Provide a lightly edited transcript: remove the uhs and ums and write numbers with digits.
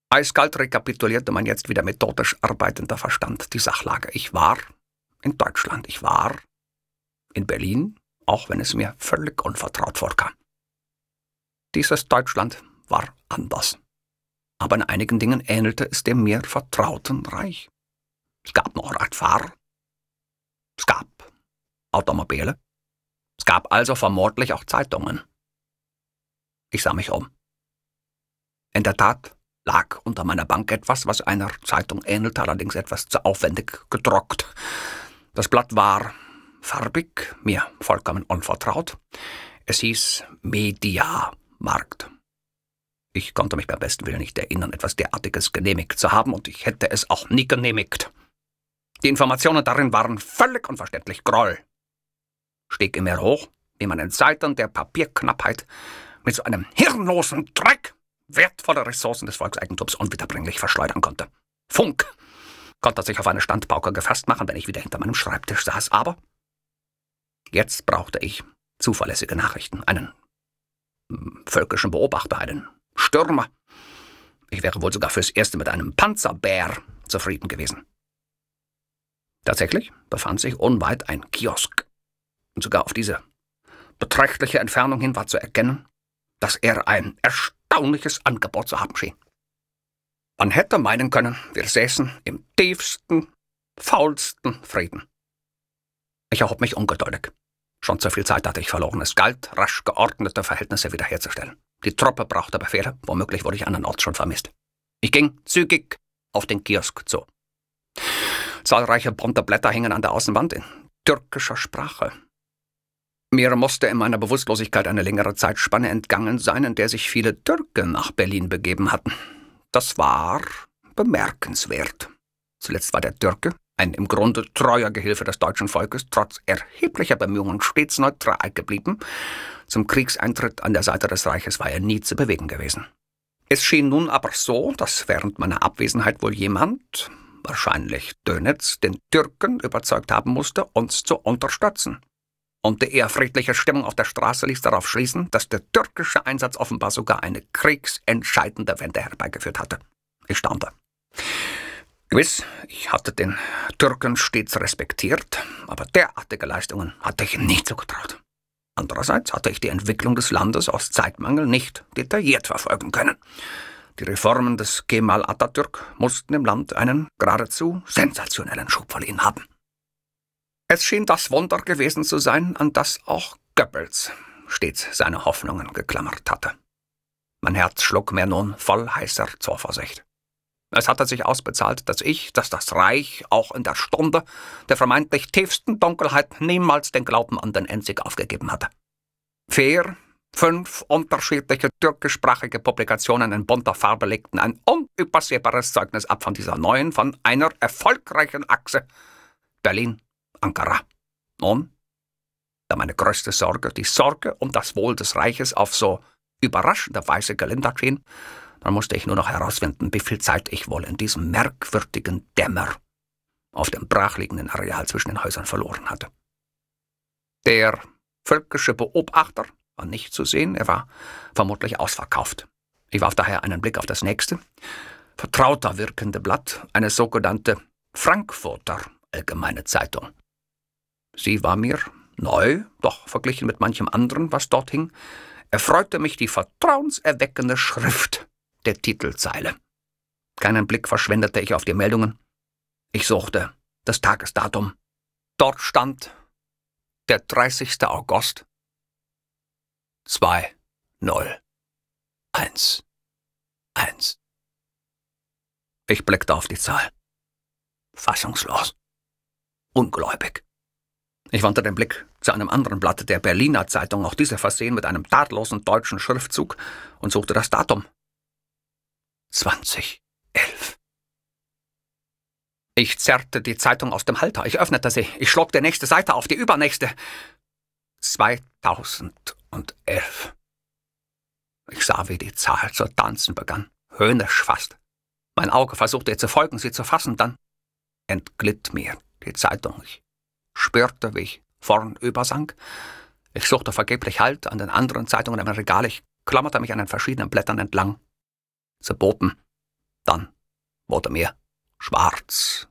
Eiskalt rekapitulierte mein jetzt wieder methodisch arbeitender Verstand die Sachlage. Ich war in Deutschland, ich war in Berlin, auch wenn es mir völlig unvertraut vorkam. Dieses Deutschland war anders, aber in einigen Dingen ähnelte es dem mir vertrauten Reich. Es gab noch Radfahrer, es gab Automobile, es gab also vermutlich auch Zeitungen. Ich sah mich um. In der Tat lag unter meiner Bank etwas, was einer Zeitung ähnelte, allerdings etwas zu aufwendig gedruckt. Das Blatt war farbig, mir vollkommen unvertraut. Es hieß Mediamarkt. Ich konnte mich beim besten Willen nicht erinnern, etwas derartiges genehmigt zu haben, und ich hätte es auch nie genehmigt. Die Informationen darin waren völlig unverständlich. Groll stieg in mir hoch, wie man in Zeiten der Papierknappheit mit so einem hirnlosen Dreck wertvolle Ressourcen des Volkseigentums unwiederbringlich verschleudern konnte. Funk konnte sich auf eine Standpauke gefasst machen, wenn ich wieder hinter meinem Schreibtisch saß, aber jetzt brauchte ich zuverlässige Nachrichten, einen völkischen Beobachter, einen Stürmer. Ich wäre wohl sogar fürs Erste mit einem Panzerbär zufrieden gewesen. Tatsächlich befand sich unweit ein Kiosk, und sogar auf diese beträchtliche Entfernung hin war zu erkennen, dass er ein erstaunliches Angebot zu haben schien. Man hätte meinen können, wir säßen im tiefsten, faulsten Frieden. Ich erhob mich ungeduldig. Schon zu viel Zeit hatte ich verloren. Es galt, rasch geordnete Verhältnisse wiederherzustellen. Die Truppe brauchte Befehle, womöglich wurde ich andernorts schon vermisst. Ich ging zügig auf den Kiosk zu. Zahlreiche bunte Blätter hingen an der Außenwand in türkischer Sprache. Mir musste in meiner Bewusstlosigkeit eine längere Zeitspanne entgangen sein, in der sich viele Türken nach Berlin begeben hatten. Das war bemerkenswert. Zuletzt war der Türke, ein im Grunde treuer Gehilfe des deutschen Volkes, trotz erheblicher Bemühungen stets neutral geblieben. Zum Kriegseintritt an der Seite des Reiches war er nie zu bewegen gewesen. Es schien nun aber so, dass während meiner Abwesenheit wohl jemand, wahrscheinlich Dönitz, den Türken überzeugt haben musste, uns zu unterstützen. Und die eher friedliche Stimmung auf der Straße ließ darauf schließen, dass der türkische Einsatz offenbar sogar eine kriegsentscheidende Wende herbeigeführt hatte. Ich staunte. Gewiss, ich hatte den Türken stets respektiert, aber derartige Leistungen hatte ich ihm nicht zugetraut. Andererseits hatte ich die Entwicklung des Landes aus Zeitmangel nicht detailliert verfolgen können. Die Reformen des Kemal Atatürk mussten im Land einen geradezu sensationellen Schub verliehen haben. Es schien das Wunder gewesen zu sein, an das auch Goebbels stets seine Hoffnungen geklammert hatte. Mein Herz schlug mir nun voll heißer Zuversicht. Es hatte sich ausbezahlt, dass das Reich auch in der Stunde der vermeintlich tiefsten Dunkelheit niemals den Glauben an den Endsieg aufgegeben hatte. 5 unterschiedliche türkischsprachige Publikationen in bunter Farbe legten ein unübersehbares Zeugnis ab von dieser neuen, von einer erfolgreichen Achse Berlin-Ankara. Nun, da meine größte Sorge, die Sorge um das Wohl des Reiches, auf so überraschende Weise gelindert schien, dann musste ich nur noch herausfinden, wie viel Zeit ich wohl in diesem merkwürdigen Dämmer auf dem brachliegenden Areal zwischen den Häusern verloren hatte. Der völkische Beobachter war nicht zu sehen, er war vermutlich ausverkauft. Ich warf daher einen Blick auf das nächste, vertrauter wirkende Blatt, eine sogenannte Frankfurter Allgemeine Zeitung. Sie war mir neu, doch verglichen mit manchem anderen, was dort hing, erfreute mich die vertrauenserweckende Schrift der Titelzeile. Keinen Blick verschwendete ich auf die Meldungen. Ich suchte das Tagesdatum. Dort stand der 30. August 2011. Ich blickte auf die Zahl. Fassungslos. Ungläubig. Ich wandte den Blick zu einem anderen Blatt der Berliner Zeitung, auch diese versehen mit einem tadellosen deutschen Schriftzug, und suchte das Datum. 2011. Ich zerrte die Zeitung aus dem Halter, ich öffnete sie, ich schlug die nächste Seite auf, die übernächste. 2011. Ich sah, wie die Zahl zu tanzen begann, höhnisch fast. Mein Auge versuchte ihr zu folgen, sie zu fassen, dann entglitt mir die Zeitung. Ich spürte, wie ich vornüber sank. Ich suchte vergeblich Halt an den anderen Zeitungen im Regal. Ich klammerte mich an den verschiedenen Blättern entlang. Sie boten Dann wurde mir schwarz